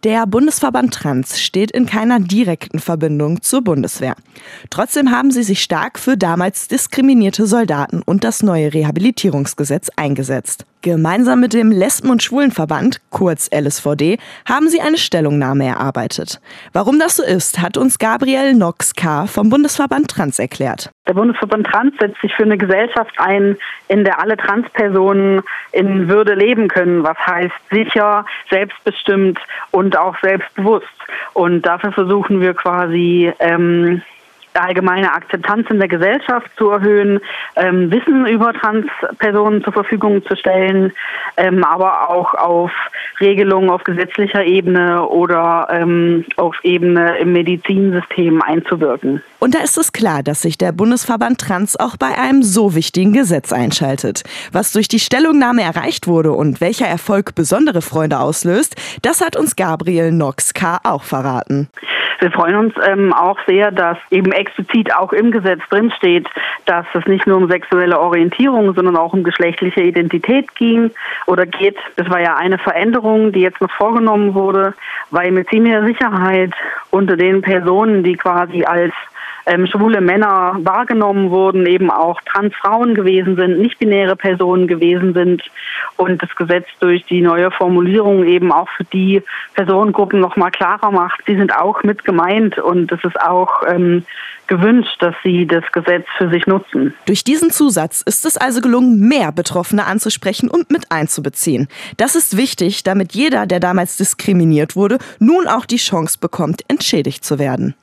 Der Bundesverband Trans steht in keiner direkten Verbindung zur Bundeswehr. Trotzdem haben sie sich stark für damals diskriminierte Soldaten und das neue Rehabilitierungsgesetz eingesetzt. Gemeinsam mit dem Lesben- und Schwulenverband, kurz LSVD, haben sie eine Stellungnahme erarbeitet. Warum das so ist, hat uns Gabrielle Nox-K vom Bundesverband Trans erklärt. Der Bundesverband Trans setzt sich für eine Gesellschaft ein, in der alle Transpersonen in Würde leben können, was heißt sicher, selbstbestimmt und auch selbstbewusst. Und dafür versuchen wir quasi allgemeine Akzeptanz in der Gesellschaft zu erhöhen, Wissen über Transpersonen zur Verfügung zu stellen, aber auch auf Regelungen auf gesetzlicher Ebene oder auf Ebene im Medizinsystem einzuwirken. Und da ist es klar, dass sich der Bundesverband Trans auch bei einem so wichtigen Gesetz einschaltet. Was durch die Stellungnahme erreicht wurde und welcher Erfolg besondere Freude auslöst, das hat uns Gabrielle Nox-K auch verraten. Wir freuen uns auch sehr, dass eben explizit auch im Gesetz drinsteht, dass es nicht nur um sexuelle Orientierung, sondern auch um geschlechtliche Identität geht. Das war ja eine Veränderung, die jetzt noch vorgenommen wurde, weil mit ziemlicher Sicherheit unter den Personen, die quasi als schwule Männer wahrgenommen wurden, eben auch Transfrauen gewesen sind, nicht-binäre Personen gewesen sind und das Gesetz durch die neue Formulierung eben auch für die Personengruppen nochmal klarer macht. Sie sind auch mit gemeint und es ist auch gewünscht, dass sie das Gesetz für sich nutzen. Durch diesen Zusatz ist es also gelungen, mehr Betroffene anzusprechen und mit einzubeziehen. Das ist wichtig, damit jeder, der damals diskriminiert wurde, nun auch die Chance bekommt, entschädigt zu werden.